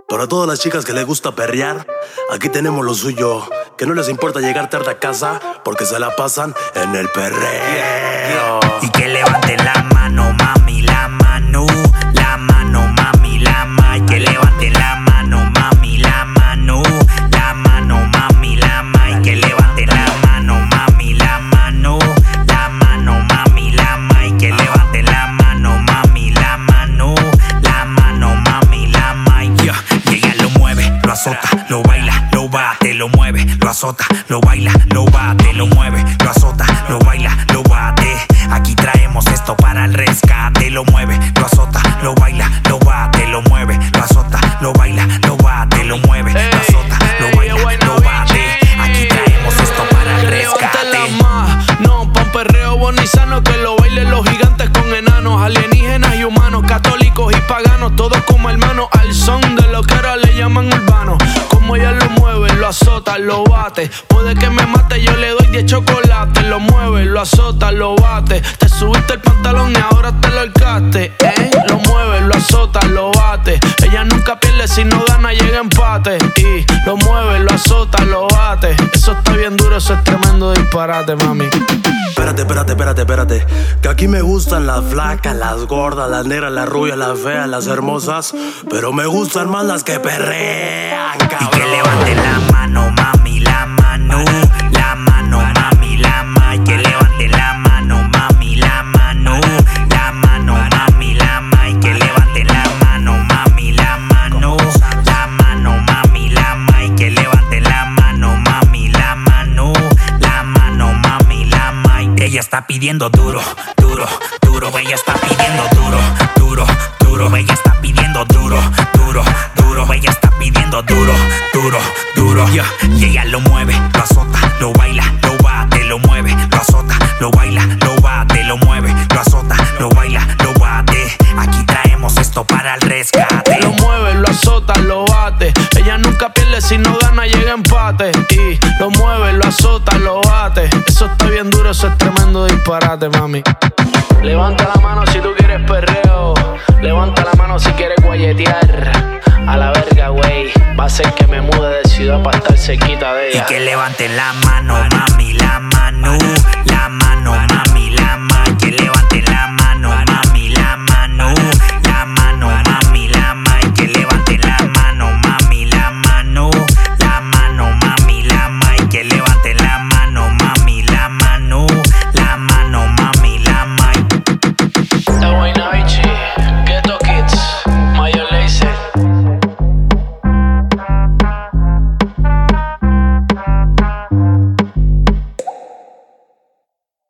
Para todas las chicas que les gusta perrear, aquí tenemos lo suyo. Que no les importa llegar tarde a casa, porque se la pasan en el perreo. Y que levanten la mano, mami, la mano. La mano, mami, la mano. Y que levanten la mano, mami, la mano. La mano, mami, la mano. Y que levanten la mano, mami, la mano. La mano, mami, la mano. Y que levanten la mano, mami, la mano. La mano, mami, la mano. Y ella lo mueve, lo azota, lo baila, lo bate, lo mueve, lo azota, lo baila, lo bate, lo mueve, lo azota, lo baila, lo bate. Aquí traemos esto para el rescate. Lo mueve, lo azota, lo baila, lo bate, lo mueve, lo azota, lo baila, lo bate, lo mueve, lo azota, lo baila, lo bate. Aquí traemos esto para el rescate. No, pa' un perreo bueno y sano, que lo bailen los gigantes con enanos, alienígenas y humanos, católicos y paganos, todos como hermanos, al son de lo que ahora le llaman urbano. Como ella lo mueve, lo azota, lo bate. Puede que me mate, yo le doy 10 chocolates. Lo mueve, lo azota, lo bate. Te subiste el pantalón y ahora te lo holgaste, Lo mueve, lo azota, lo bate. Ella nunca pierde, si no gana llega empate. Y lo mueve, lo azota, lo bate. Eso está bien duro, eso es tremendo disparate, mami. Espérate. Que aquí me gustan las flacas, las gordas, las negras, las rubias, las feas, las hermosas. Pero me gustan más las que perrean, cabrón. Y que levanten la mano, mami, la mano. La mano, mami, la mano. Y que levanten la mano, mami, la mano. La mano, mami, la mano. Y que levanten la mano, mami, la mano. La mano, mami, la mano. Y que levanten la mano, mami, la mano. La mano, mami, la mano. Ella está pidiendo duro, duro, duro. Ella está pidiendo duro, duro, duro. Ella está pidiendo duro, duro, duro. Ella está pidiendo duro, duro, duro. Y ella lo mueve, lo azota, lo baila, lo bate, lo mueve, lo azota, lo baila, lo bate, lo mueve, lo azota, lo baila, lo bate. Aquí traemos esto para el rescate. Lo mueve, lo azota, lo bate. Ella nunca pierde, si no gana llega empate. Y lo mueve, lo azota, lo bate. Eso está bien duro, eso es tremendo disparate, mami. Levanta la mano si tú quieres perreo. Levanta la mano si quieres guayetear. A la verga, güey. Va a ser que me mude de ciudad para estar cerquita de ella. Y que levanten la mano, mami, la mano. La mano.